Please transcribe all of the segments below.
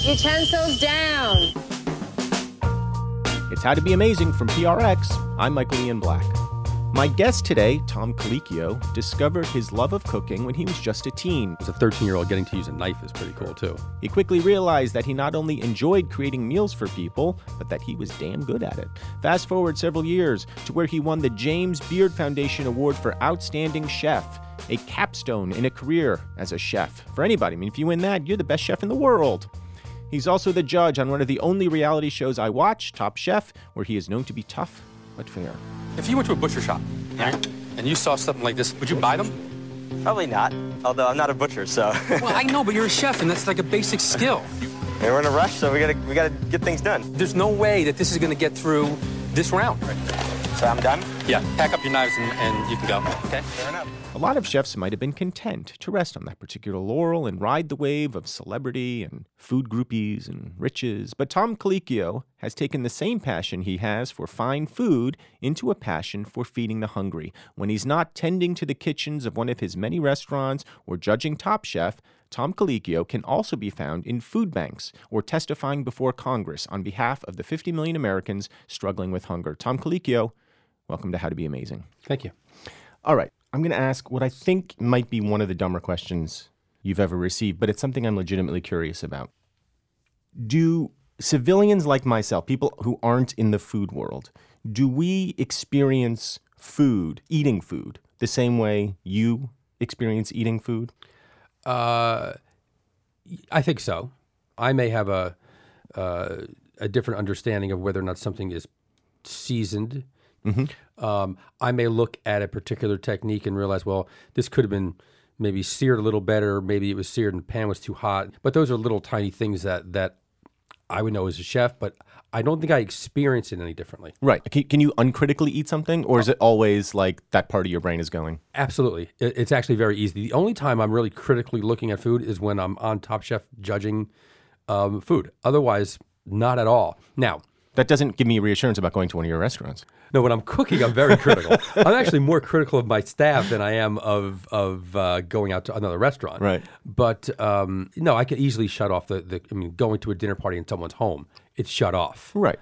Utensils down. It's How to Be Amazing from PRX. I'm Michael Ian Black. My guest today, Tom Colicchio, discovered his love of cooking when he was just a teen. As a 13-year-old, getting to use a knife is pretty cool, too. He quickly realized that he not only enjoyed creating meals for people, but that he was damn good at it. Fast forward several years to where he won the James Beard Foundation Award for Outstanding Chef, a capstone in a career as a chef. For anybody, I mean, if you win that, you're the best chef in the world. He's also the judge on one of the only reality shows I watch, Top Chef, where he is known to be tough but fair. If you went to a butcher shop, right, and you saw something like this, would you buy them? Probably not, although I'm not a butcher, so. Well, I know, but you're a chef, and that's like a basic skill. Hey, we're in a rush, so we gotta get things done. There's no way that this is going to get through this round. Right? So I'm done? Yeah, pack up your knives and you can go. Okay? Fair enough. A lot of chefs might have been content to rest on that particular laurel and ride the wave of celebrity and food groupies and riches. But Tom Colicchio has taken the same passion he has for fine food into a passion for feeding the hungry. When he's not tending to the kitchens of one of his many restaurants or judging Top Chef, Tom Colicchio can also be found in food banks or testifying before Congress on behalf of the 50 million Americans struggling with hunger. Tom Colicchio, welcome to How to Be Amazing. Thank you. All right. I'm going to ask what I think might be one of the dumber questions you've ever received, but it's something I'm legitimately curious about. Do civilians like myself, people who aren't in the food world, do we experience food, eating food, the same way you experience eating food? I think so. I may have a different understanding of whether or not something is seasoned. Mm-hmm. I may look at a particular technique and realize, well, this could have been maybe seared a little better. Maybe it was seared and the pan was too hot. But those are little tiny things that I would know as a chef, but I don't think I experience it any differently. Right. Can you uncritically eat something, or is it always like that part of your brain is going? Absolutely. It's actually very easy. The only time I'm really critically looking at food is when I'm on Top Chef judging food. Otherwise, not at all. Now, that doesn't give me reassurance about going to one of your restaurants. No, when I'm cooking, I'm very critical. I'm actually more critical of my staff than I am of going out to another restaurant. Right. But no, I could easily shut off going to a dinner party in someone's home, it's shut off. Right.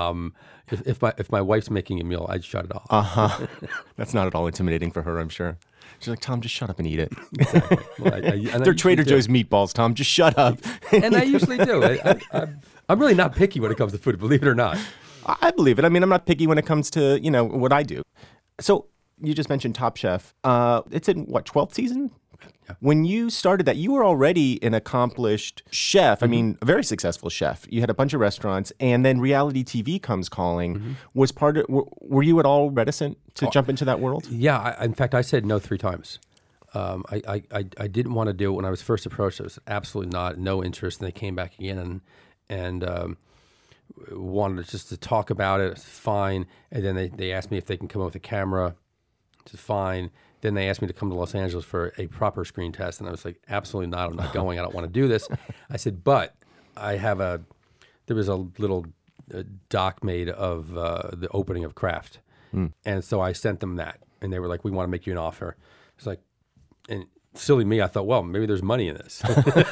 If my wife's making a meal, I'd shut it off. Uh-huh. That's not at all intimidating for her, I'm sure. She's like, Tom, just shut up and eat it. Exactly. Well, They're Trader Joe's meatballs, Tom. Just shut up. And I usually do. I'm really not picky when it comes to food, believe it or not. I believe it. I mean, I'm not picky when it comes to, what I do. So you just mentioned Top Chef. It's in, 12th season? Yeah. When you started that, you were already an accomplished chef. I mean, a very successful chef. You had a bunch of restaurants, and then reality TV comes calling. Mm-hmm. Were you at all reticent to jump into that world? Yeah. In fact, I said no 3 times. I didn't want to do it when I was first approached. I was absolutely no interest. And they came back again and wanted just to talk about it. It's fine. And then they asked me if they can come up with a camera. It's fine. Then they asked me to come to Los Angeles for a proper screen test. And I was like, absolutely not. I'm not going. I don't want to do this. I said, but there was a little doc made of the opening of Kraft. And so I sent them that. And they were like, we want to make you an offer. It's like, and silly me, I thought, well, maybe there's money in this.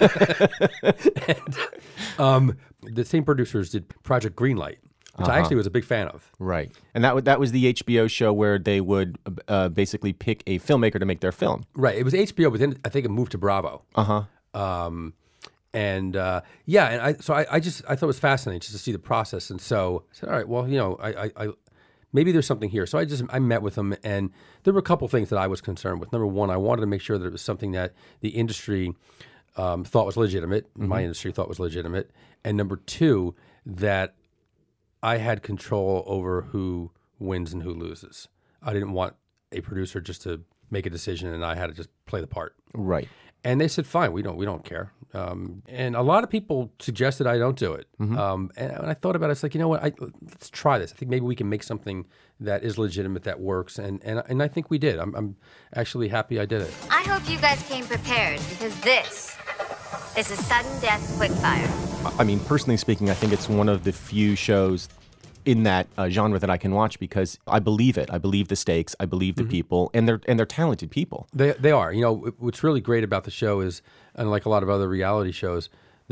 And the same producers did Project Greenlight, which I actually was a big fan of. Right. And that was the HBO show where they would basically pick a filmmaker to make their film. Right. It was HBO, but then I think it moved to Bravo. Uh-huh. And I thought it was fascinating just to see the process. And so I said, all right, well, I maybe there's something here. So I met with them, and there were a couple things that I was concerned with. Number one, I wanted to make sure that it was something that the industry thought was legitimate, my industry thought was legitimate. And number two, that I had control over who wins and who loses. I didn't want a producer just to make a decision and I had to just play the part. Right. And they said, fine, we don't care. And a lot of people suggested I don't do it. And when I thought about it, it's like, you know what, let's try this. I think maybe we can make something that is legitimate, that works. And I think we did. I'm actually happy I did it. I hope you guys came prepared, because this is a sudden death quickfire. I mean, personally speaking, I think it's one of the few shows in that genre that I can watch because I believe it. I believe the stakes. I believe the people, and they're talented people. They are. You know, what's really great about the show is, unlike a lot of other reality shows,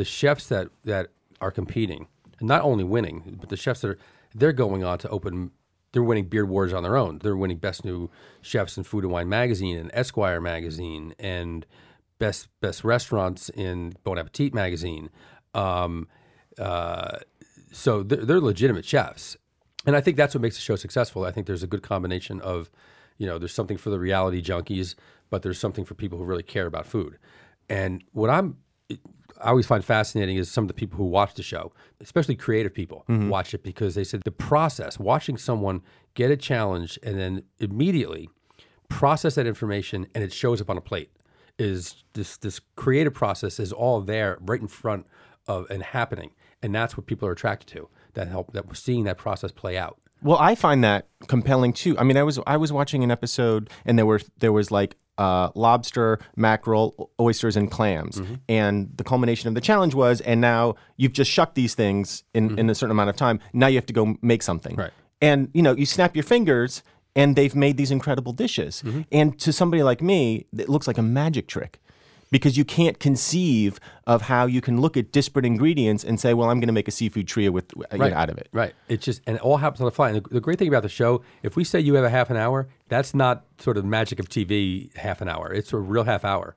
the chefs that are competing, and not only winning, but the chefs they're going on to open. They're winning beard wars on their own. They're winning Best New Chefs in Food and Wine magazine and Esquire magazine and best restaurants in Bon Appetit magazine. So they're legitimate chefs, and I think that's what makes the show successful. I think there's a good combination of, there's something for the reality junkies, but there's something for people who really care about food. And what I always find fascinating is some of the people who watch the show, especially creative people, watch it because they said the process, watching someone get a challenge and then immediately process that information and it shows up on a plate, is this creative process is all there right in front of and happening. And that's what people are attracted to, that we're seeing that process play out. Well, I find that compelling too. I mean, I was watching an episode and there was like lobster, mackerel, oysters, and clams. And the culmination of the challenge was, and now you've just shucked these things in a certain amount of time. Now you have to go make something. Right. And, you snap your fingers and they've made these incredible dishes. And to somebody like me, it looks like a magic trick. Because you can't conceive of how you can look at disparate ingredients and say, well, I'm going to make a seafood trio out of it. Right. And it all happens on the fly. And the great thing about the show, if we say you have a half an hour, that's not sort of magic of TV half an hour. It's a real half hour.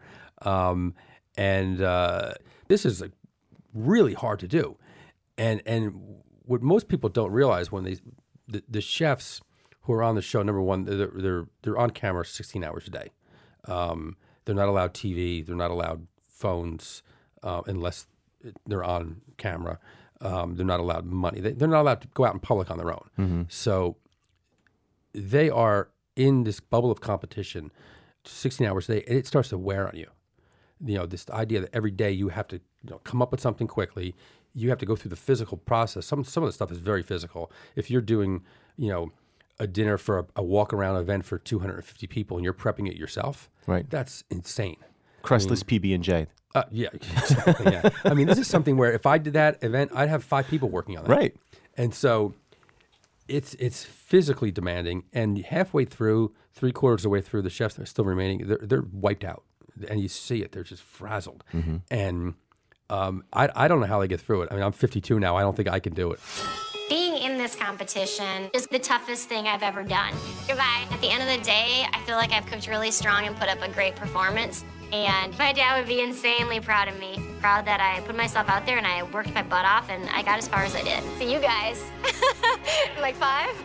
This is really hard to do. And what most people don't realize when the chefs who are on the show, number one, they're on camera 16 hours a day. They're not allowed TV. They're not allowed phones unless they're on camera. They're not allowed money. They're not allowed to go out in public on their own. So they are in this bubble of competition 16 hours a day, and it starts to wear on you. This idea that every day you have to come up with something quickly. You have to go through the physical process. Some of the stuff is very physical. If you're doing, a dinner for a walk-around event for 250 people and you're prepping it yourself, right? That's insane. Crustless PB&J. Yeah, exactly. Yeah. I mean, this is something where if I did that event, I'd have 5 people working on that. Right. And so it's physically demanding. And halfway through, 3/4 of the way through, the chefs that are still remaining, they're wiped out. And you see it. They're just frazzled. And I don't know how they get through it. I mean, I'm 52 now. I don't think I can do it. Being in this competition is the toughest thing I've ever done. Goodbye. At the end of the day, I feel like I've cooked really strong and put up a great performance. And my dad would be insanely proud of me. Proud that I put myself out there and I worked my butt off and I got as far as I did. See you guys. Like 5?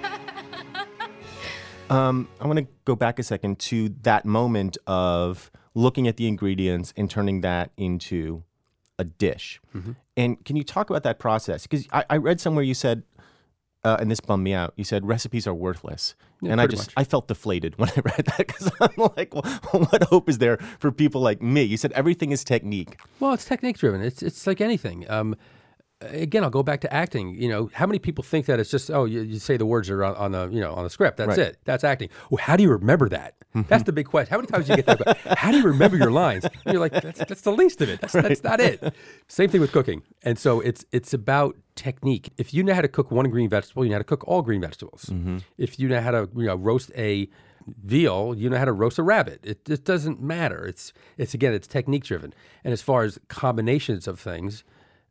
I want to go back a second to that moment of looking at the ingredients and turning that into a dish. And can you talk about that process? Because I read somewhere you said, and this bummed me out, you said recipes are worthless. Yeah, and I felt deflated when I read that because I'm like, well, what hope is there for people like me? You said everything is technique. Well, it's technique driven. It's like anything. Again, I'll go back to acting. How many people think that it's just, you say the words are on the script. That's Right. it. That's acting. Well, how do you remember that? That's the big question. How many times do you get that? How do you remember your lines? And you're like, that's the least of it. That's not it. Same thing with cooking. And so it's about technique. If you know how to cook one green vegetable, you know how to cook all green vegetables. If you know how to roast a veal, you know how to roast a rabbit. It doesn't matter. It's technique driven. And as far as combinations of things,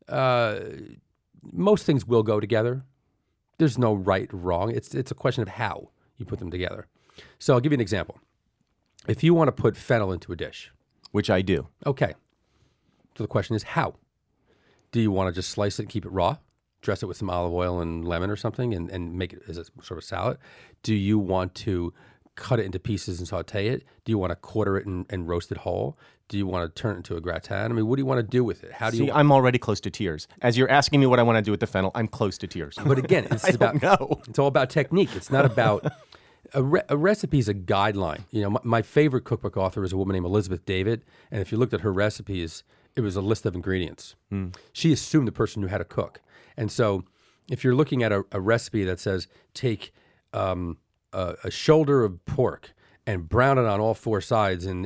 most things will go together. There's no right or wrong. It's a question of how you put them together. So I'll give you an example. If you want to put fennel into a dish, Which I do. okay. So the question is how? Do you want to just slice it and keep it raw? Dress it with some olive oil and lemon or something and make it as a sort of salad? Do you want to cut it into pieces and saute it? Do you want to quarter it and roast it whole? Do you want to turn it into a gratin? I mean, what do you want to do with it? How do you? I'm already close to tears. As you're asking me what I want to do with the fennel, I'm close to tears. But again, it's I don't know. It's all about technique. It's not about a recipe is a guideline. My favorite cookbook author is a woman named Elizabeth David, and if you looked at her recipes, it was a list of ingredients. She assumed the person knew how to cook, and so if you're looking at a recipe that says take a shoulder of pork and brown it on all 4 sides in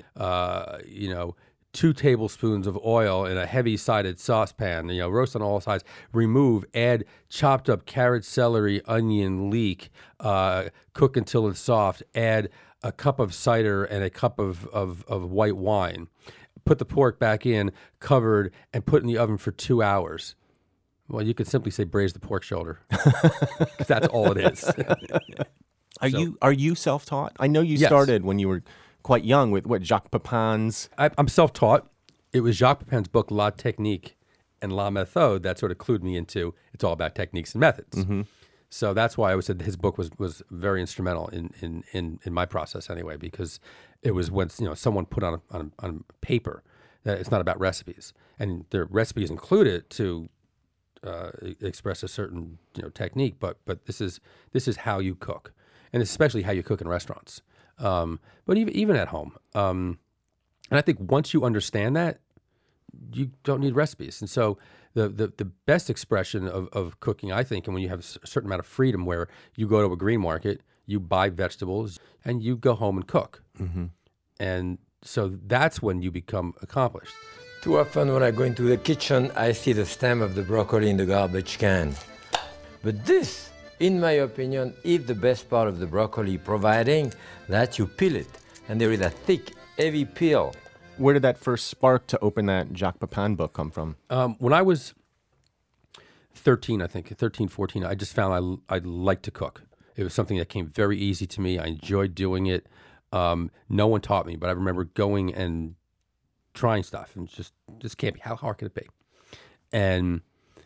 2 tablespoons of oil in a heavy-sided saucepan, roast on all sides, remove, add chopped up carrot, celery, onion, leek, cook until it's soft, add a cup of cider and a cup of white wine. put the pork back in, covered, and put in the oven for 2 hours. Well, you could simply say braise the pork shoulder. 'Cause that's all it is. Are you self-taught? I know you Yes. started when you were quite young with Jacques Pepin's. I'm self-taught. It was Jacques Pepin's book, La Technique and La Méthode, that sort of clued me into it's all about techniques and methods. So that's why I would say his book was very instrumental in my process anyway, because it was when someone put on paper that it's not about recipes, and the recipes included to express a certain technique, but this is how you cook, and especially how you cook in restaurants, but even at home. And I think once you understand that, you don't need recipes. And so the best expression of cooking, I think, and when you have a certain amount of freedom where you go to a green market, you buy vegetables, and you go home and cook. And so that's when you become accomplished. Too often when I go into the kitchen, I see the stem of the broccoli in the garbage can. But this, in my opinion, is the best part of the broccoli, providing that you peel it, and there is a thick, heavy peel. Where did that first spark to open that Jacques Pepin book come from? When I was 13, 14, I just found I liked to cook. It was something that came very easy to me. I enjoyed doing it. No one taught me, but I remember going and trying stuff, and just can't be. How hard could it be? And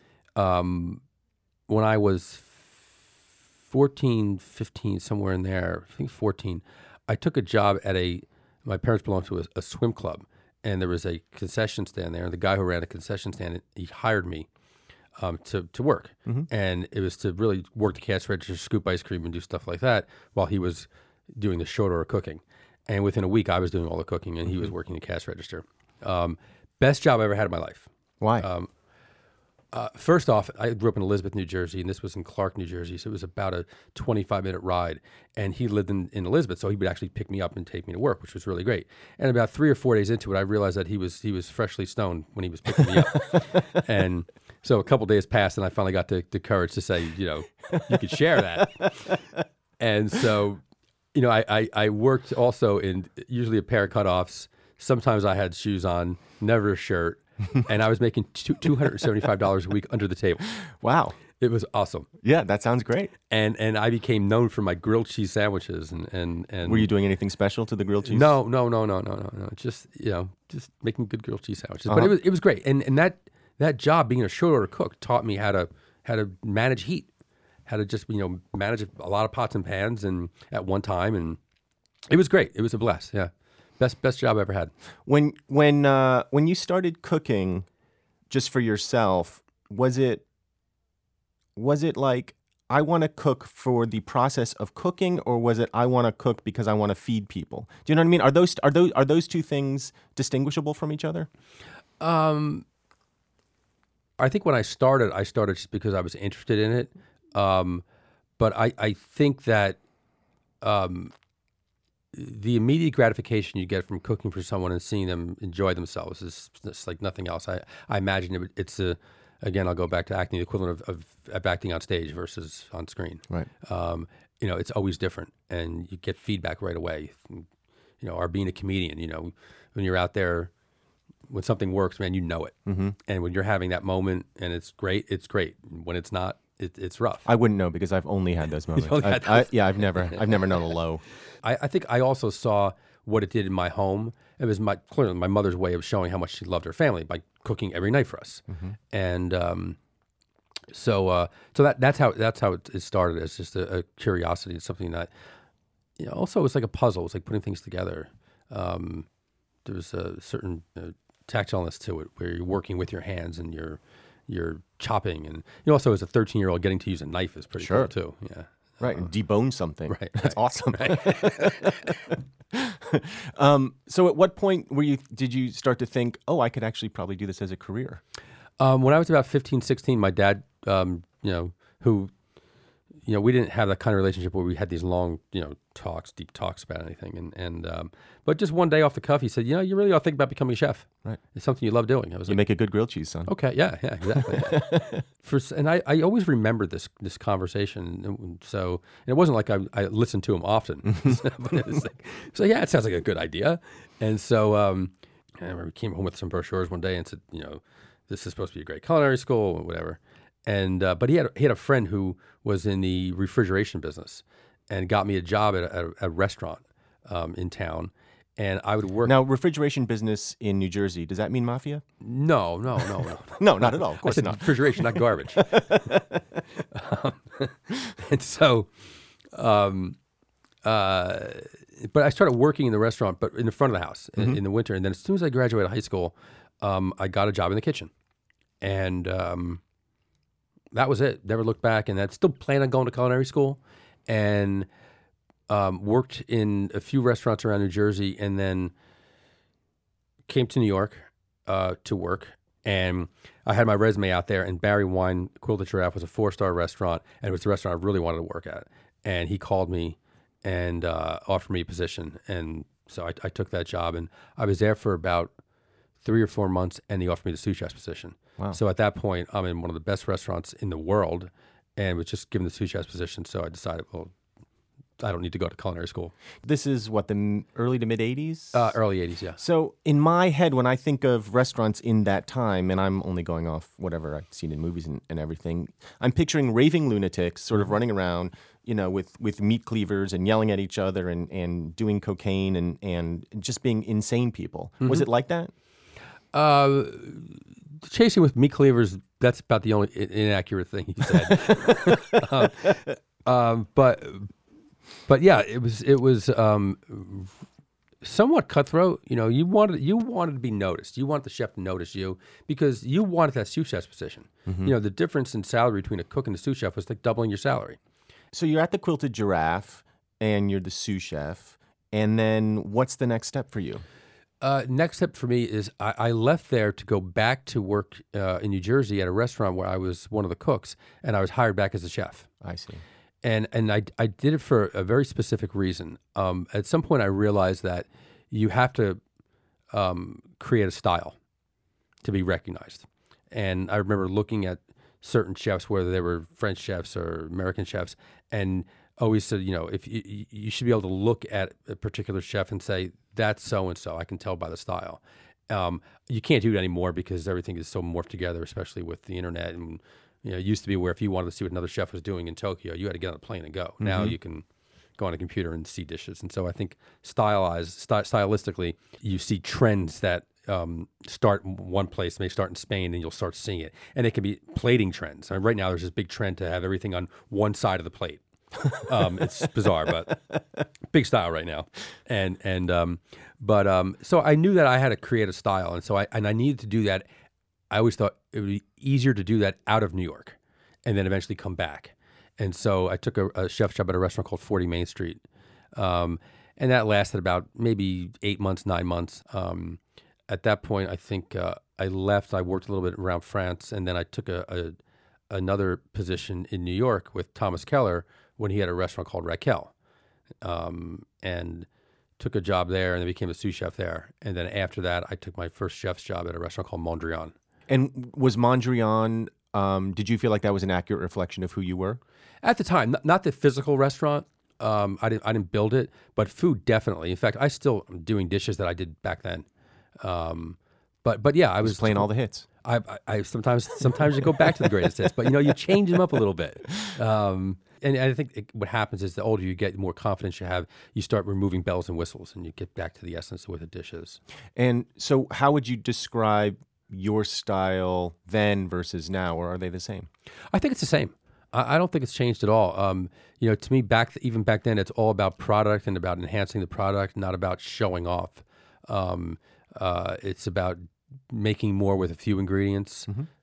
when I was 14, 15, somewhere in there, I think 14, I took a job at my parents belonged to a swim club, and there was a concession stand there, and the guy who ran a concession stand, he hired me to work. And it was to really work the cash register, scoop ice cream, and do stuff like that while he was doing the short order cooking. And within a week, I was doing all the cooking, and he was working the cash register. Best job I ever had in my life. Why? First off, I grew up in Elizabeth, New Jersey, and this was in Clark, New Jersey, so it was about a 25-minute ride. And he lived in Elizabeth, so he would actually pick me up and take me to work, which was really great. And about 3 or 4 days into it, I realized that he was freshly stoned when he was picking me up. And so a couple days passed, and I finally got the courage to say, you could share that. And so, I worked also in usually a pair of cutoffs. Sometimes I had shoes on, never a shirt. And I was making $275 a week under the table. Wow. It was awesome. Yeah, that sounds great. And I became known for my grilled cheese sandwiches. And Were you doing anything special to the grilled cheese? No. Just making good grilled cheese sandwiches. But it was great. And that job, being a short order cook, taught me how to manage heat, how to just manage a lot of pots and pans and at one time. And it was great. It was a blast. Yeah. Best job I ever had. When you started cooking just for yourself, was it like, I want to cook for the process of cooking, or was it I want to cook because I want to feed people? Do you know what I mean? Are those two things distinguishable from each other? I think when I started just because I was interested in it. But I think that the immediate gratification you get from cooking for someone and seeing them enjoy themselves is like nothing else. I imagine it's again, I'll go back to acting, the equivalent of acting on stage versus on screen. Right. It's always different, and you get feedback right away. Or being a comedian, when you're out there, when something works, man, you know it. And when you're having that moment and it's great, it's great. When it's not, it's rough. I wouldn't know because I've only had those moments. I've never known a low. I think I also saw what it did in my home. It was clearly my mother's way of showing how much she loved her family by cooking every night for us. And so that's how it started, as just a curiosity. It's something that also it's like a puzzle. It's like putting things together. There's a certain tactileness to it where you're working with your hands and you're chopping, and also as a 13-year-old getting to use a knife is pretty cool too. Yeah. Right, and debone something. Right, that's awesome. Right. So, at what point did you start to think, oh, I could actually probably do this as a career? When I was about 15, 16, my dad, who, we didn't have that kind of relationship where we had these long, deep talks about anything, but just one day off the cuff, he said, you really ought to think about becoming a chef. Right, it's something you love doing. I was you make a good grilled cheese, son. Okay, yeah, exactly. And I always remember this conversation. And it wasn't like I listened to him often, but it was like, so yeah, it sounds like a good idea. And so And I remember he came home with some brochures one day and said, this is supposed to be a great culinary school or whatever. And but he had a friend who was in the refrigeration business and got me a job at a restaurant in town. And I would work. Now, refrigeration business in New Jersey, does that mean mafia? No. No, not at all. Of I course said not. refrigeration, not garbage. And so, but I started working in the restaurant, but in the front of the house in the winter. And then as soon as I graduated high school, I got a job in the kitchen. And that was it. Never looked back. And I still plan on going to culinary school and worked in a few restaurants around New Jersey and then came to New York to work. And I had my resume out there, and Barry Wine Quilted Giraffe was a 4-star restaurant, and it was the restaurant I really wanted to work at. And he called me and offered me a position. And so I took that job, and I was there for about 3 or 4 months, and he offered me the sous chef position. Wow. So at that point, I'm in one of the best restaurants in the world and was just given the sous chef position. So I decided, well, I don't need to go to culinary school. This is what, the early to mid 80s? Early 80s, yeah. So in my head, when I think of restaurants in that time, and I'm only going off whatever I've seen in movies and everything, I'm picturing raving lunatics sort of running around, with meat cleavers and yelling at each other and doing cocaine and just being insane people. Was it like that? Chasing with meat cleavers, that's about the only inaccurate thing he said. But yeah, it was somewhat cutthroat. You wanted to be noticed. You wanted the chef to notice you because you wanted that sous chef position. The difference in salary between a cook and a sous chef was like doubling your salary. So you're at the Quilted Giraffe and you're the sous chef. And then what's the next step for you? Next step for me is I left there to go back to work in New Jersey at a restaurant where I was one of the cooks, and I was hired back as a chef. I see. And I did it for a very specific reason. At some point, I realized that you have to create a style to be recognized. And I remember looking at certain chefs, whether they were French chefs or American chefs, and always said, if you should be able to look at a particular chef and say, that's so-and-so. I can tell by the style. You can't do it anymore because everything is so morphed together, especially with the internet. And it used to be where if you wanted to see what another chef was doing in Tokyo, you had to get on a plane and go. Now you can go on a computer and see dishes. And so I think stylistically, you see trends that start in one place, may start in Spain, and you'll start seeing it. And it can be plating trends. I mean, right now, there's this big trend to have everything on one side of the plate. It's bizarre, but big style right now. So I knew that I had to create a style. And so I needed to do that. I always thought it would be easier to do that out of New York and then eventually come back. And so I took a chef job at a restaurant called 40 Main Street. And that lasted about maybe 8 months, 9 months. At that point, I think I left. I worked a little bit around France, and then I took another position in New York with Thomas Keller when he had a restaurant called Raquel, and took a job there and then became a sous chef there. And then after that, I took my first chef's job at a restaurant called Mondrian. And was Mondrian, did you feel like that was an accurate reflection of who you were? At the time, not the physical restaurant. I didn't build it, but food definitely. In fact, I still am doing dishes that I did back then. But yeah, I was playing all the hits. I sometimes you go back to the greatest hits, but you change them up a little bit. And I think what happens is the older you get, the more confidence you have. You start removing bells and whistles, and you get back to the essence of what the dish is. And so, how would you describe your style then versus now, or are they the same? I think it's the same. I don't think it's changed at all. To me, even back then, it's all about product and about enhancing the product, not about showing off. It's about making more with a few ingredients.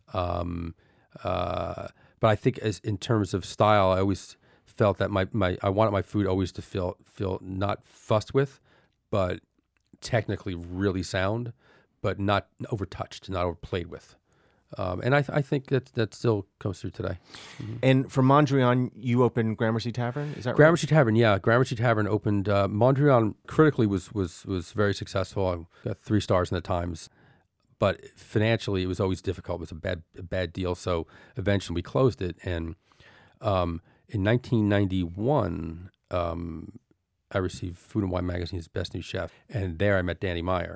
But I think in terms of style, I always felt that I wanted my food always to feel not fussed with, but technically really sound, but not overtouched, not overplayed with. And I think that still comes through today. And for Mondrian, you opened Gramercy Tavern, is that right? Gramercy Tavern, yeah. Gramercy Tavern opened. Mondrian critically was very successful. I got 3 stars in the Times. But financially, it was always difficult. It was a bad deal. So eventually we closed it. And in 1991, I received Food and Wine Magazine's Best New Chef. And there I met Danny Meyer.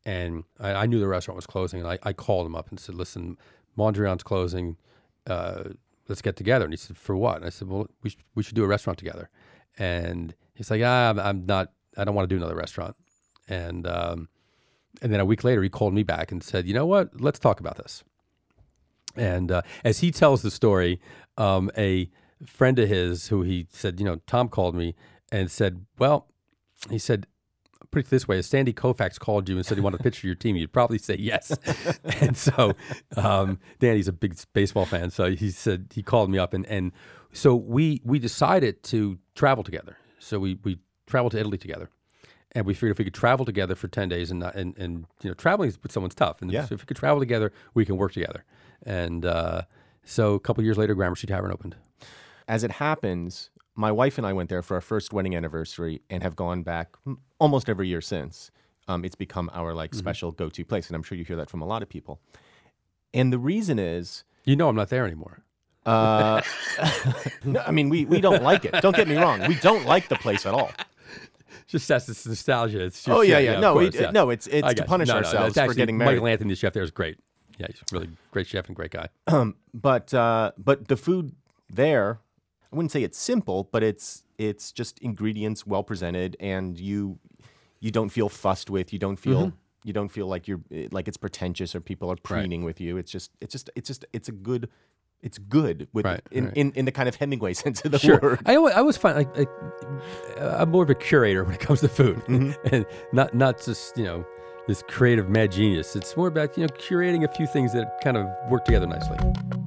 And I knew the restaurant was closing, and I called him up and said, "Listen, Mondrian's closing. Let's get together." And he said, "For what?" And I said, "Well, we should do a restaurant together." And he's like, I don't want to do another restaurant. And then a week later, he called me back and said, "You know what? Let's talk about this." And as he tells the story, a friend of his who he said, Tom called me and said, "Well," he said, "put it this way, if Sandy Koufax called you and said he wanted a picture of your team, you'd probably say yes." And so Danny's a big baseball fan. So he said, he called me up and so we decided to travel together. So we traveled to Italy together. And we figured if we could travel together for 10 days and traveling with someone's tough. And so if we could travel together, we can work together. And so a couple of years later, Gramercy Tavern opened. As it happens, my wife and I went there for our first wedding anniversary and have gone back almost every year since. It's become our special go-to place, and I'm sure you hear that from a lot of people. And the reason is, I'm not there anymore. No, I mean, we don't like it. Don't get me wrong, we don't like the place at all. Just that's this nostalgia. It's just, no, course, it's to punish ourselves for getting married. Michael Anthony, the chef there, is great. Yeah, he's a really great chef and great guy. But the food there, I wouldn't say it's simple, but it's just ingredients well presented, and you don't feel fussed with. You don't feel like it's pretentious or people are preening with you. It's good. It's good with in the kind of Hemingway sense of the word. I always find like I'm more of a curator when it comes to food, and not just this creative mad genius. It's more about curating a few things that kind of work together nicely.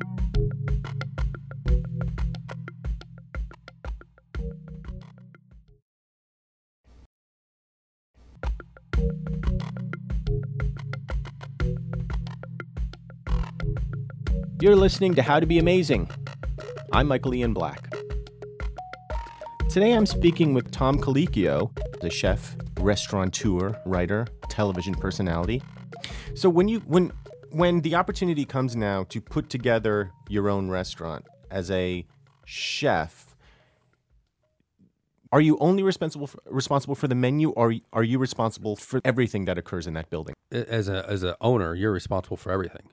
You're listening to How to Be Amazing. I'm Michael Ian Black. Today I'm speaking with Tom Colicchio, the chef, restaurateur, writer, television personality. So when the opportunity comes now to put together your own restaurant as a chef, are you only responsible for the menu, or are you responsible for everything that occurs in that building? As a owner, you're responsible for everything.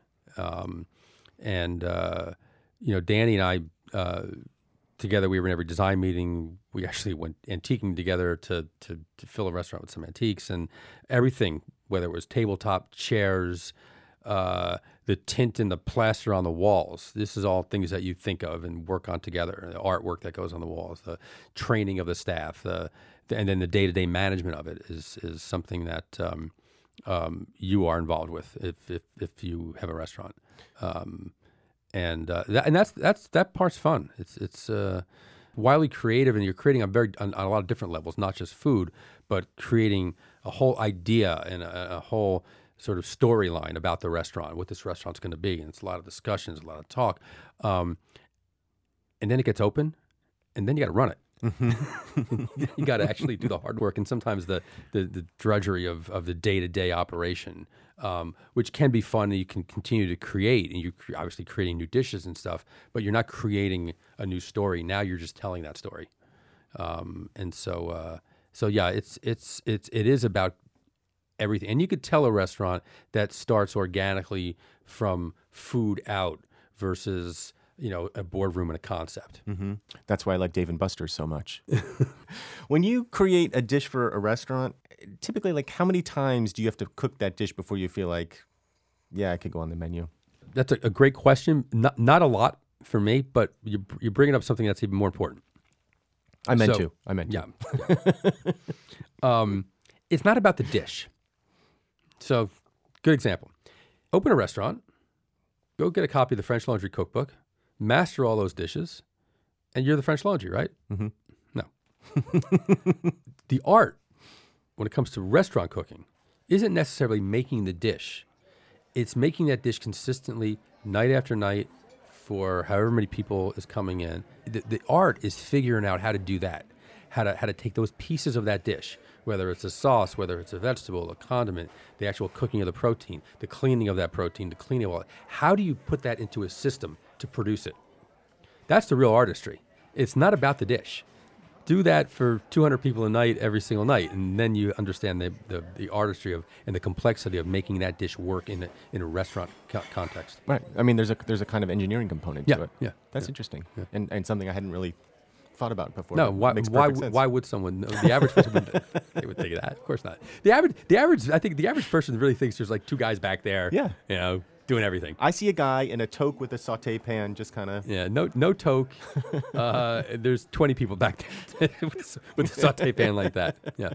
Danny and I, together, we were in every design meeting. We actually went antiquing together to fill a restaurant with some antiques and everything, whether it was tabletop chairs, the tint and the plaster on the walls. This is all things that you think of and work on together. The artwork that goes on the walls, the training of the staff, and then the day-to-day management of it is something that you are involved with if you have a restaurant. That part's fun. It's wildly creative, and you're creating on a lot of different levels, not just food, but creating a whole idea and a whole sort of storyline about the restaurant, what this restaurant's going to be. And it's a lot of discussions, a lot of talk. And then it gets open, and then you got to run it. You got to actually do the hard work, and sometimes the drudgery of the day-to-day operation, which can be fun, and you can continue to create, and you're obviously creating new dishes and stuff, but you're not creating a new story. Now you're just telling that story. So it is about everything. And you could tell a restaurant that starts organically from food out versus a boardroom and a concept. Mm-hmm. That's why I like Dave & Buster's so much. When you create a dish for a restaurant, typically, how many times do you have to cook that dish before you feel like, yeah, I could go on the menu? That's a great question. Not a lot for me, but you're bringing up something that's even more important. I meant to. It's not about the dish. So, good example. Open a restaurant, go get a copy of the French Laundry Cookbook, master all those dishes, and you're the French Laundry, right? Mm-hmm. No. The art, when it comes to restaurant cooking, isn't necessarily making the dish. It's making that dish consistently, night after night, for however many people is coming in. The art is figuring out how to do that, how to take those pieces of that dish, whether it's a sauce, whether it's a vegetable, a condiment, the actual cooking of the protein, the cleaning of that protein, the cleaning of all that. How do you put that into a system to produce it? That's the real artistry. It's not about the dish. do that for 200 people a night every single night, and then you understand the artistry of and the complexity of making that dish work in a restaurant context. Right. I mean, there's a kind of engineering component to it. Yeah. That's interesting, and something I hadn't really thought about before. No, That makes perfect sense. why would someone? The average person they would think of that. Of course not. The average. I think the average person really thinks there's like two guys back there. Yeah. Doing everything. I see a guy in a toque with a saute pan, just kind of. Yeah, no toque. There's 20 people back there with a saute pan like that. Yeah.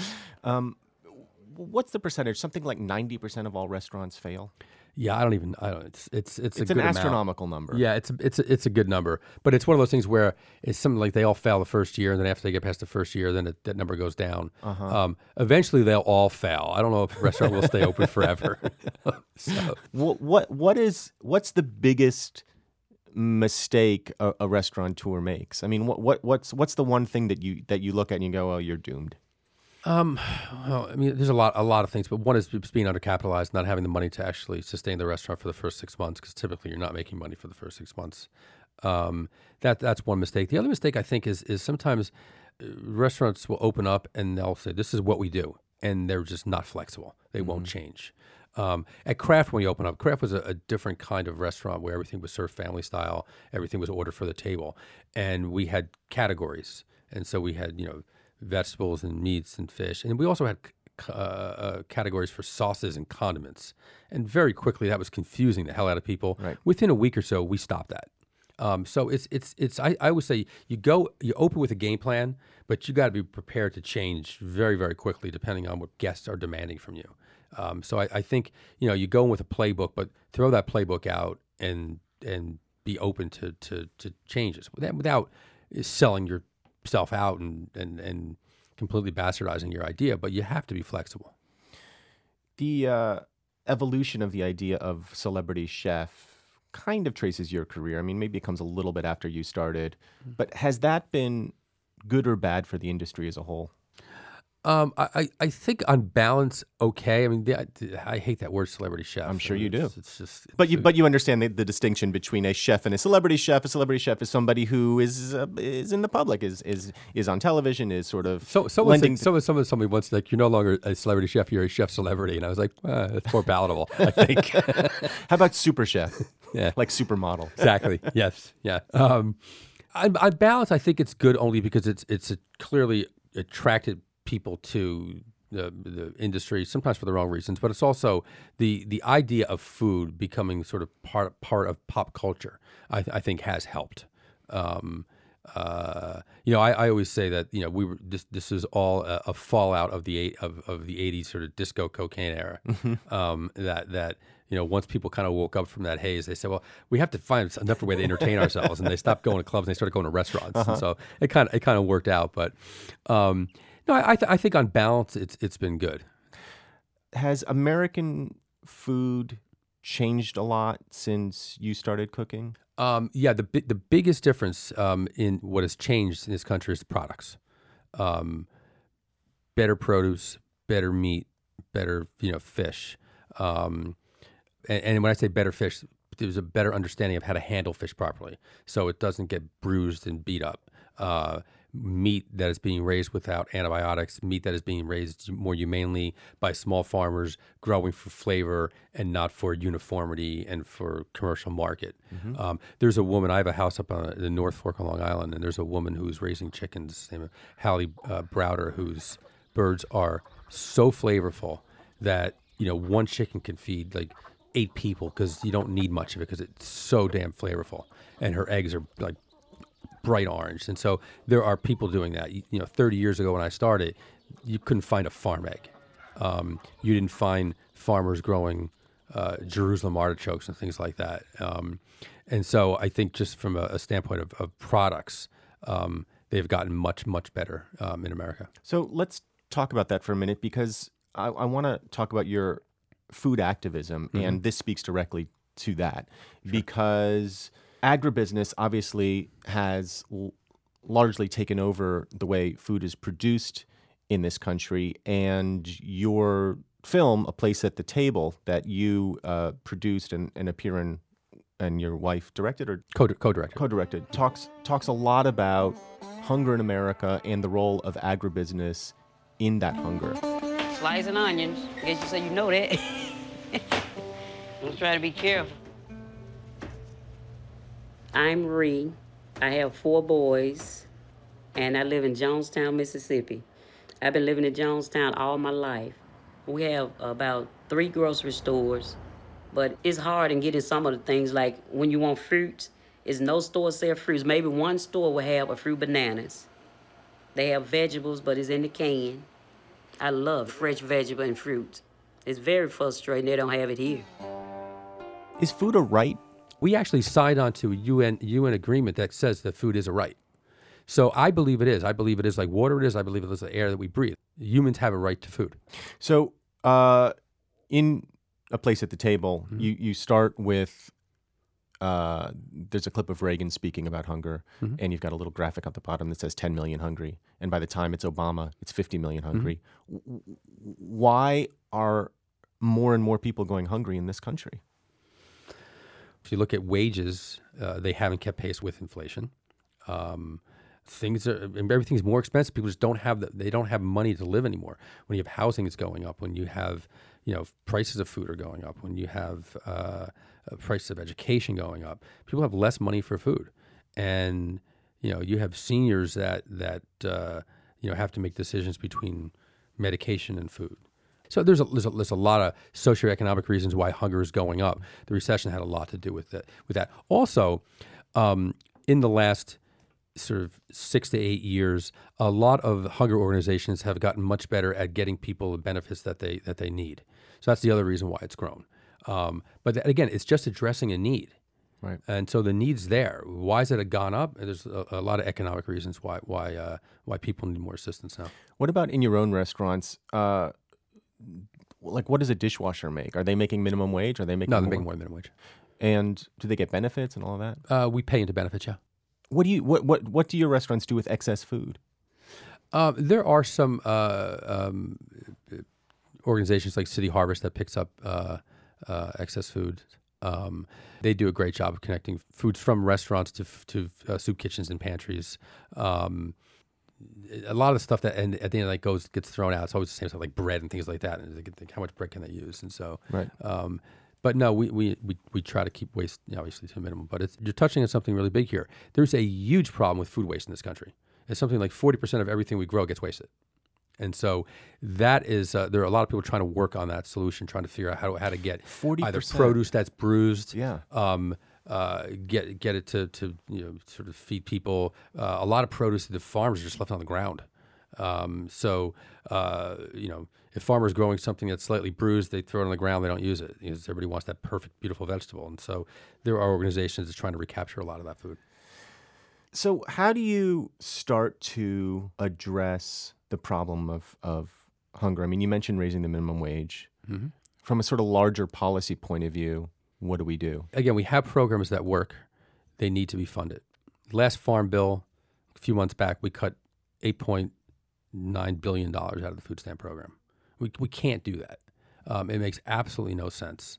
What's the percentage? Something like 90% of all restaurants fail. Yeah, I don't. It's a good an amount. astronomical number. Yeah, it's a good number, but it's one of those things where it's something like they all fail the first year, and then after they get past the first year, then that number goes down. Eventually, they'll all fail. I don't know if a restaurant will stay open forever. So. What's the biggest mistake a restaurateur makes? I mean, what's the one thing that you look at and you go, oh, you're doomed? Well, I mean, there's a lot of things, but one is just being undercapitalized, not having the money to actually sustain the restaurant for the first 6 months, because typically you're not making money for the first 6 months. That's one mistake. The other mistake I think is sometimes restaurants will open up and they'll say, "This is what we do," and they're just not flexible. They won't change. At Kraft, when we opened up, Kraft was a different kind of restaurant where everything was served family style, everything was ordered for the table, and we had categories, and so we had vegetables and meats and fish. And we also had categories for sauces and condiments. And very quickly, that was confusing the hell out of people. Right. Within a week or so, we stopped that. So I would say you open with a game plan, but you got to be prepared to change very, very quickly depending on what guests are demanding from you. So I think, you go in with a playbook, but throw that playbook out and be open to changes without selling yourself out and completely bastardizing your idea, but you have to be flexible. The evolution of the idea of celebrity chef kind of traces your career. I mean, maybe it comes a little bit after you started, but has that been good or bad for the industry as a whole? I think on balance, okay. I mean, I hate that word, celebrity chef. I'm sure you do. It's just. But you understand the distinction between a chef and a celebrity chef. A celebrity chef is somebody who is in the public, is on television, is sort of lending. Somebody once like, "You're no longer a celebrity chef, you're a chef celebrity," and I was like, "That's more palatable." I think. How about super chef? Yeah, like supermodel. Exactly. Yes. Yeah. On balance, I think it's good only because it's clearly attracted people to the industry, sometimes for the wrong reasons, but it's also the idea of food becoming sort of part of pop culture. I think has helped. I always say that we were this is all a fallout of the '80s sort of disco cocaine era. That once people kind of woke up from that haze, they said, well, we have to find a different way to entertain ourselves, and they stopped going to clubs and they started going to restaurants. And so it kind of worked out, but. No, I think on balance, it's been good. Has American food changed a lot since you started cooking? Yeah, the biggest difference in what has changed in this country is the products. Better produce, better meat, better fish. And when I say better fish, there's a better understanding of how to handle fish properly, so it doesn't get bruised and beat up. Meat that is being raised without antibiotics, meat that is being raised more humanely by small farmers growing for flavor and not for uniformity and for commercial market. Mm-hmm. There's a woman, I have a house up on the North Fork on Long Island, and there's a woman who's raising chickens, named Hallie Browder, whose birds are so flavorful that, one chicken can feed like 8 people because you don't need much of it because it's so damn flavorful. And her eggs are like bright orange. And so there are people doing that. 30 years ago when I started, you couldn't find a farm egg. You didn't find farmers growing Jerusalem artichokes and things like that. And so I think just from a standpoint of products, they've gotten much, much better in America. So let's talk about that for a minute, because I want to talk about your food activism, and this speaks directly to that, because agribusiness obviously has largely taken over the way food is produced in this country, and your film, A Place at the Table, that you produced and appear in and your wife directed or Co-director. co-directed, talks a lot about hunger in America and the role of agribusiness in that hunger. Slicing onions. I guess you say you know that. I'm trying to be careful. I'm Ree. I have 4 boys, and I live in Jonestown, Mississippi. I've been living in Jonestown all my life. We have about 3 grocery stores, but it's hard in getting some of the things, like when you want fruits, there's no store sell fruits. Maybe one store will have a fruit bananas. They have vegetables, but it's in the can. I love fresh vegetable and fruit. It's very frustrating they don't have it here. Is food a right? We actually signed on to a UN agreement that says that food is a right. So I believe it is. I believe it is like water it is. I believe it is the air that we breathe. Humans have a right to food. So in A Place at the Table, you start with, there's a clip of Reagan speaking about hunger, and you've got a little graphic at the bottom that says 10 million hungry. And by the time it's Obama, it's 50 million hungry. Why are more and more people going hungry in this country? If you look at wages, they haven't kept pace with inflation. Everything's more expensive. People just don't have money to live anymore. When you have housing is going up, when you have, prices of food are going up, when you have prices of education going up, people have less money for food, and you have seniors that have to make decisions between medication and food. So there's a lot of socioeconomic reasons why hunger is going up. The recession had a lot to do with that. Also, in the last sort of 6 to 8 years, a lot of hunger organizations have gotten much better at getting people the benefits that they need. So that's the other reason why it's grown. But again, it's just addressing a need. Right. And so the need's there. Why has it gone up? There's a lot of economic reasons why people need more assistance now. What about in your own restaurants? Like, what does a dishwasher make? Are they making minimum wage? Are they making No, they're making more than minimum wage. And do they get benefits and all of that? We pay into benefits, yeah. What do your restaurants do with excess food? There are some organizations like City Harvest that picks up excess food. They do a great job of connecting foods from restaurants to soup kitchens and pantries. A lot of the stuff that at the end of the night gets thrown out. It's always the same stuff like bread and things like that. And they think, how much bread can they use? And so, right. But no, we try to keep waste obviously to a minimum. But you're touching on something really big here. There's a huge problem with food waste in this country. It's something like 40% of everything we grow gets wasted. And so that is there are a lot of people trying to work on that solution, trying to figure out how to get 40%. Either produce that's bruised, yeah. Get it to sort of feed people. A lot of produce the farmers are just left on the ground. If farmers growing something that's slightly bruised, they throw it on the ground. They don't use it because everybody wants that perfect, beautiful vegetable. And so there are organizations that's trying to recapture a lot of that food. So how do you start to address the problem of hunger? I mean, you mentioned raising the minimum wage. Mm-hmm. From a sort of larger policy point of view, what do we do? Again, we have programs that work. They need to be funded. Last Farm Bill, a few months back, we cut $8.9 billion out of the food stamp program. We can't do that. It makes absolutely no sense.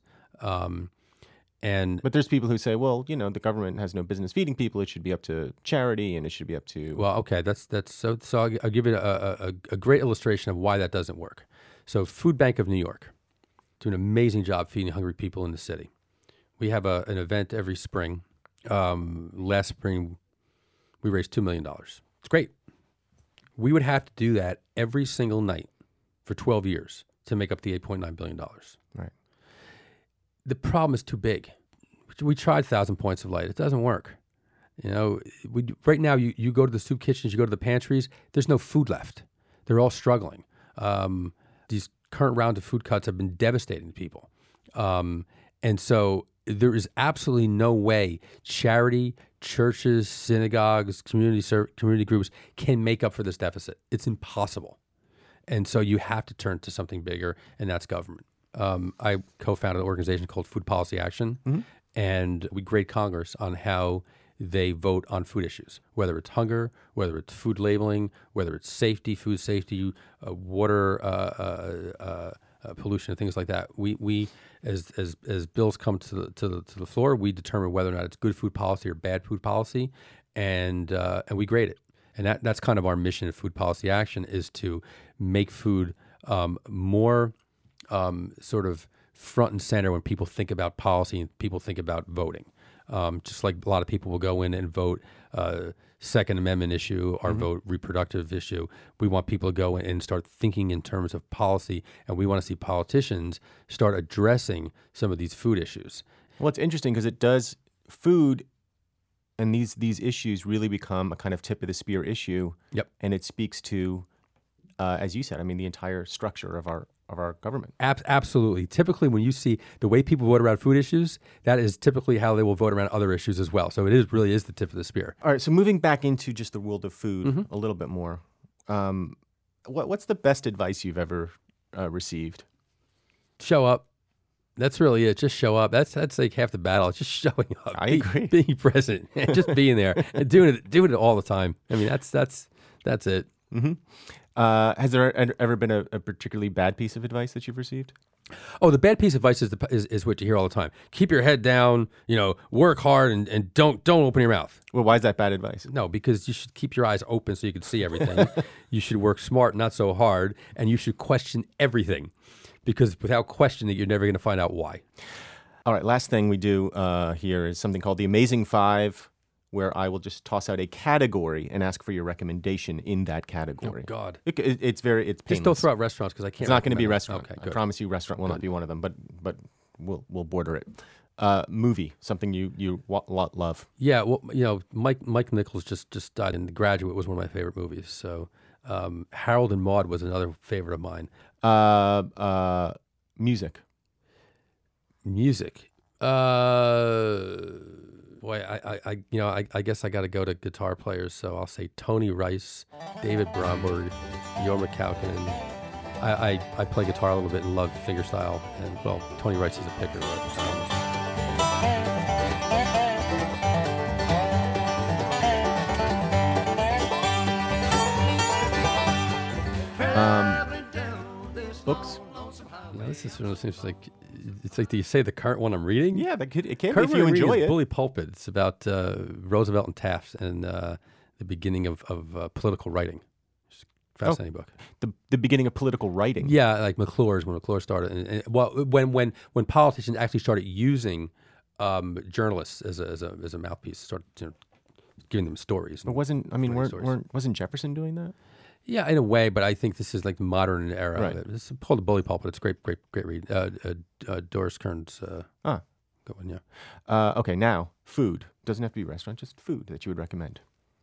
But there's people who say, well, the government has no business feeding people. It should be up to charity, and it should be up to. Well, okay, that's so. I'll give you a great illustration of why that doesn't work. So, Food Bank of New York do an amazing job feeding hungry people in the city. We have an event every spring. Last spring, we raised $2 million. It's great. We would have to do that every single night for 12 years to make up the $8.9 billion. Right. The problem is too big. We tried 1,000 Points of Light. It doesn't work. Right now, you go to the soup kitchens, you go to the pantries, there's no food left. They're all struggling. These current round of food cuts have been devastating to people. And so there is absolutely no way charity, churches, synagogues, community groups can make up for this deficit. It's impossible. And so you have to turn to something bigger, and that's government. I co-founded an organization called Food Policy Action, mm-hmm. and we grade Congress on how they vote on food issues, whether it's hunger, whether it's food labeling, whether it's safety, food safety, water pollution and things like that. We as bills come to the floor, we determine whether or not it's good food policy or bad food policy, and we grade it. And that's kind of our mission in Food Policy Action, is to make food more sort of front and center when people think about policy and people think about voting. Just like a lot of people will go in and vote Second Amendment issue or vote reproductive issue, we want people to go in and start thinking in terms of policy, and we want to see politicians start addressing some of these food issues. Well, it's interesting because it does food and these issues really become a kind of tip of the spear issue. Yep. And it speaks to, as you said, I mean, the entire structure of our government. Absolutely. Typically, when you see the way people vote around food issues, that is typically how they will vote around other issues as well. So it really is the tip of the spear. All right. So moving back into just the world of food a little bit more, what's the best advice you've ever received? Show up. That's really it. Just show up. That's like half the battle. It's just showing up. I agree. Being present, and just being there and doing it all the time. I mean, that's it. Mm-hmm. Has there ever been a particularly bad piece of advice that you've received? Oh, the bad piece of advice is what you hear all the time. Keep your head down. Work hard and don't open your mouth. Well, why is that bad advice? No, because you should keep your eyes open so you can see everything. You should work smart, not so hard, and you should question everything, because without questioning, you're never going to find out why. All right, last thing we do here is something called the Amazing Five, where I will just toss out a category and ask for your recommendation in that category. Oh, God. It's painless. Just don't throw out restaurants, because I can't. It's not going to be a recommend restaurant. Okay, I promise you restaurant will not be one of them, but we'll border it. Movie, something you love. Yeah, well, Mike Nichols just died, and The Graduate was one of my favorite movies. So Harold and Maude was another favorite of mine. Music. Boy, I guess I got to go to guitar players, so I'll say Tony Rice, David Bromberg, Jorma Kaukonen. I play guitar a little bit and love fingerstyle, and well, Tony Rice is a picker. Books. This is sort of seems like it's like, do you say the current one I'm reading? Yeah, it can current if you enjoy it. Bully Pulpit. It's about Roosevelt and Taft and the beginning of political writing. It's a fascinating book. The beginning of political writing. Yeah, like McClure's, when McClure started, and when politicians actually started using journalists as a mouthpiece, started giving them stories. Wasn't Jefferson doing that? Yeah, in a way, but I think this is like the modern era Right. of it. It's called The Bully Pulpit. It's a great read. Doris Kearns. Good one, yeah. Okay, now food. Doesn't have to be a restaurant, just food that you would recommend.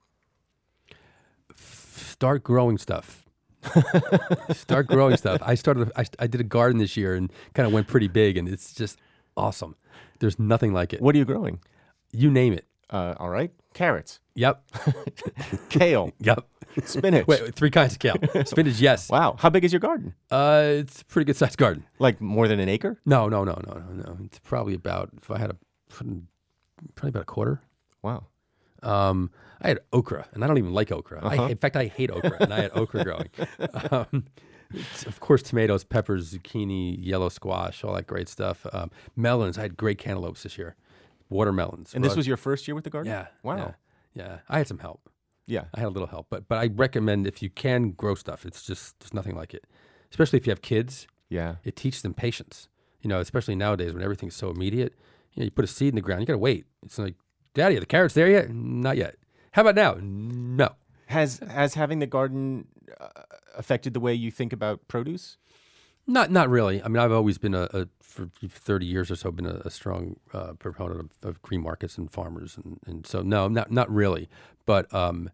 Start growing stuff. Start growing stuff. I did a garden this year and kind of went pretty big, and it's just awesome. There's nothing like it. What are you growing? You name it. All right. Carrots. Yep. Kale. Yep. Spinach. Wait, 3 kinds of kale. Spinach, yes. Wow. How big is your garden? It's a pretty good sized garden. Like more than an acre? No. It's probably about, if I had probably about a quarter. Wow. I had okra, and I don't even like okra. In fact, I hate okra, and I had okra growing. Of course, tomatoes, peppers, zucchini, yellow squash, all that great stuff. Melons. I had great cantaloupes this year. Watermelons. And this was your first year with the garden? Yeah. Wow. Yeah. I had some help. Yeah. I had a little help, but I recommend, if you can grow stuff, it's just, there's nothing like it. Especially if you have kids. Yeah. It teaches them patience. Especially nowadays when everything's so immediate. You put a seed in the ground, you got to wait. It's like, Daddy, are the carrots there yet? Not yet. How about now? No. Has having the garden affected the way you think about produce? Not really. I mean, I've always been for 30 years or so, been a strong proponent of green markets and farmers, and so no, not really. But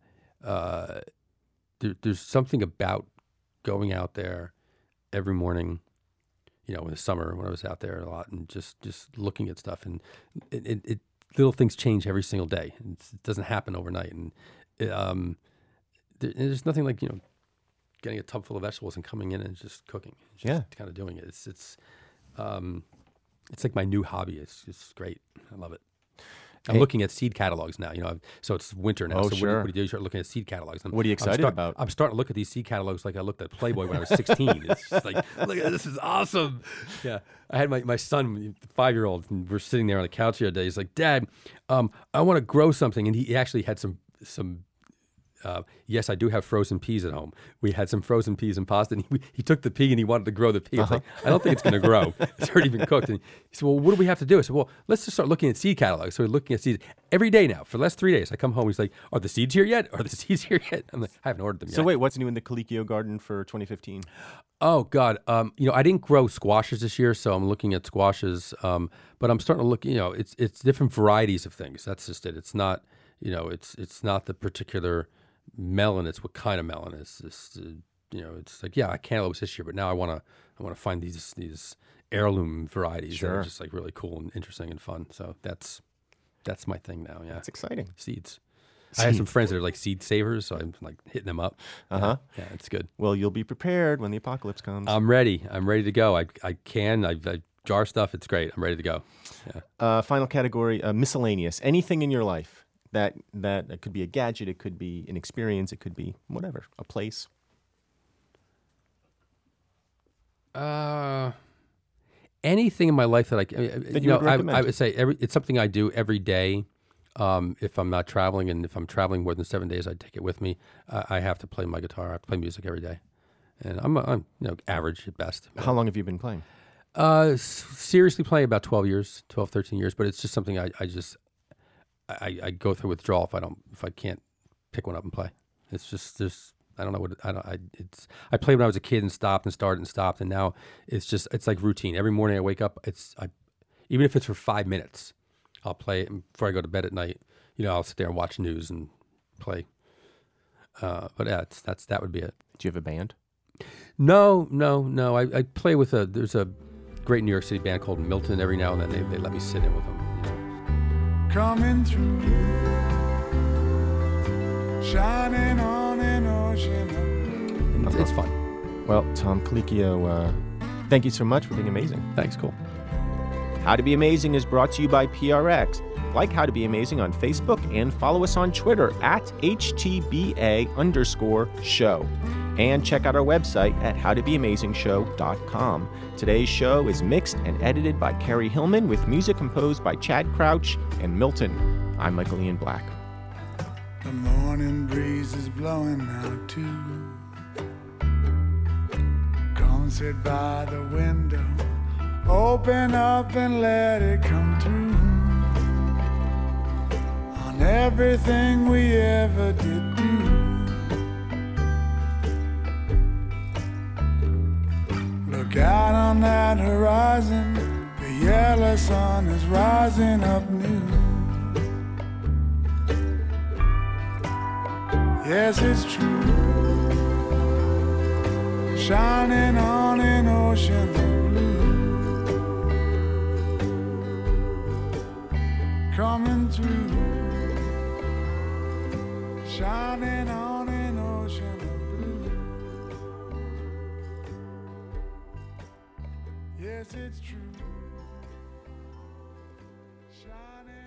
there's something about going out there every morning, in the summer when I was out there a lot, and just looking at stuff, and it little things change every single day. It doesn't happen overnight, and there's nothing like getting a tub full of vegetables and coming in and just cooking, kind of doing it. It's like my new hobby. It's great. I love it. I'm looking at seed catalogs now. So it's winter now. Oh, so sure. what do you do? You start looking at seed catalogs. What are you excited about? I'm starting to look at these seed catalogs like I looked at Playboy when I was 16. It's just like, look at this, is awesome. Yeah, I had my son, 5-year-old, and we're sitting there on the couch the other day. He's like, Dad, I want to grow something, and he actually had some. Yes, I do have frozen peas at home. We had some frozen peas and pasta, and he took the pea and he wanted to grow the pea. I was like, I don't think it's going to grow. It's already been cooked. And he said, well, what do we have to do? I said, well, let's just start looking at seed catalogs. So we're looking at seeds every day now for the last 3 days. I come home, he's like, are the seeds here yet? Are the seeds here yet? I'm like, I haven't ordered them yet. So wait, what's new in the Colicchio garden for 2015? Oh God, I didn't grow squashes this year, so I'm looking at squashes. But I'm starting to look. It's different varieties of things. That's just it. It's not, it's not the particular melon. It's what kind of melon. It's just, it's like, yeah, cantaloupe this year, but now I want to find these heirloom varieties that are just like really cool and interesting and fun. So that's my thing now. Yeah, That's exciting. Seeds. I have some friends that are like seed savers, so I'm like hitting them up. Yeah, it's good. Well, you'll be prepared when the apocalypse comes. I'm ready. I'm ready to go. I jar stuff. It's great. I'm ready to go. Yeah. Final category, miscellaneous. Anything in your life that it could be a gadget, it could be an experience, it could be whatever, a place. Anything in my life that recommend. I would say it's something I do every day. If I'm not traveling, and if I'm traveling more than 7 days, I take it with me. I have to play my guitar. I have to play music every day, and I'm average at best. How long have you been playing? Seriously playing about 12, 13 years, but it's just something I go through withdrawal if I can't pick one up and play. It's just I don't know what I played when I was a kid and stopped and started and stopped, and now it's like routine. Every morning I wake up, even if it's for 5 minutes, I'll play it before I go to bed at night. I'll sit there and watch news and play. But yeah, that would be it. Do you have a band? No. I play with there's a great New York City band called Milton. Every now and then they let me sit in with them. Coming through, shining on an ocean. It's fun. Well, Tom Colicchio, thank you so much for being amazing. Thanks, cool. How to Be Amazing is brought to you by PRX. Like How to Be Amazing on Facebook and follow us on Twitter at @HTBA_show. And check out our website at howtobeamazingshow.com. Today's show is mixed and edited by Carrie Hillman with music composed by Chad Crouch and Milton. I'm Michael Ian Black. The morning breeze is blowing out too. Come sit by the window. Open up and let it come through on everything we ever did do. Look out on that horizon, the yellow sun is rising up new. Yes, it's true, shining on an ocean of blue. Coming through, shining on an ocean of blue. Yes, it's true, shining